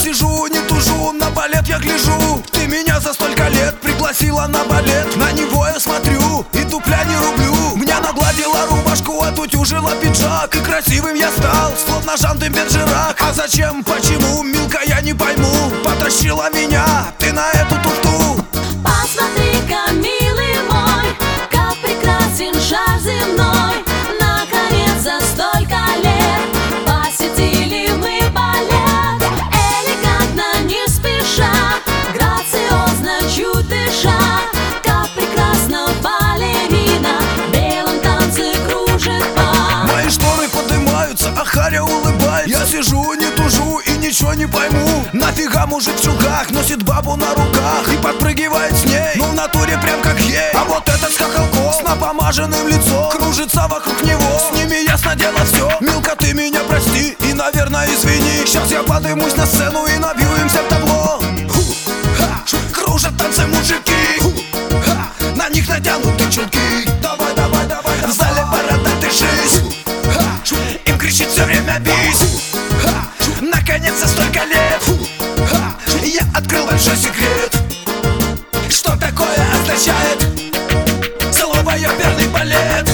сижу, не тужу, на балет я гляжу. Ты меня за столько лет пригласила на балет. На него я смотрю и тупля не рублю. Мне нагладила рубашку, отутюжила пиджак. И красивым я стал, словно Жан де Бержерак. А зачем, почему, милка, я не пойму. Потащила меня ты на эту туфту. Посмотри-ка, милый мой, как прекрасен шар земной. Наконец, за столько лет посетили мы балет. Элегантно, не спеша, грациозно, чуть дыша. Как прекрасна балерина, в белом танце кружит пар. Мои шторы поднимаются, а Харя улыбается. Я сижу, не тужу и ничего не пойму. Нафига мужик в чулках носит бабу на руках и подпрыгивает с ней, ну в натуре прям как ей. А вот этот с хохолком, с напомаженным лицом, кружится вокруг него. С ними ясно дело все. Милка, ты меня прости и, наверное, извини. Сейчас я поднимусь на сцену и набью им всем табло. Кружат танцы мужики, на них натянуты чулки. Давай, давай, давай, в зале бородатый жизнь, им кричит все время бись. Наконец, за столько лет я открыл большой секрет. Что такое означает слово «ёперный балет»?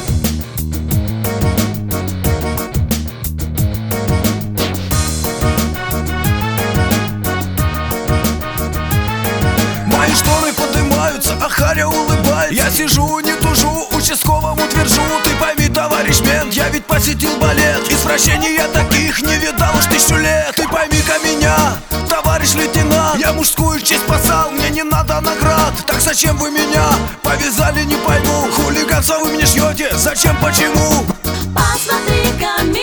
Мои шторы поднимаются, а Харя улыбается. Я сижу, не тужу, участковому твержу. Ты пойми, товарищ мент, я ведь посетил балет. Извращений я таких не видал уж 1000 лет. Ты пойми-ка меня, товарищ лейтенант, я мужскую честь спасал, мне не надо наград. Так зачем вы меня повязали, не пойму. Хулиганство вы мне шьете, зачем, почему? Посмотри-ка,